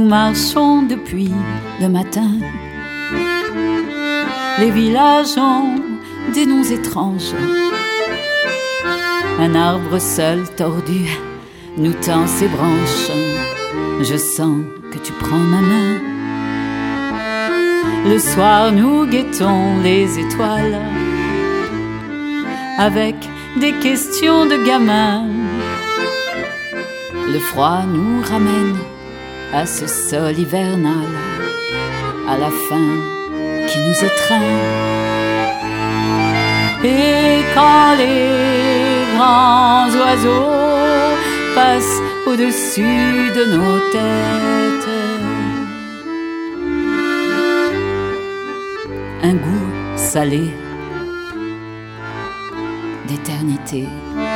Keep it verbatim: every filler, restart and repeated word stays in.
marchons depuis le matin. Les villages ont des noms étranges. Un arbre seul tordu nous tend ses branches. Je sens que tu prends ma main. Le soir nous guettons les étoiles avec des questions de gamins. Le froid nous ramène à ce sol hivernal, à la fin qui nous étreint. Et quand les grands oiseaux passent au-dessus de nos têtes, un goût salé d'éternité.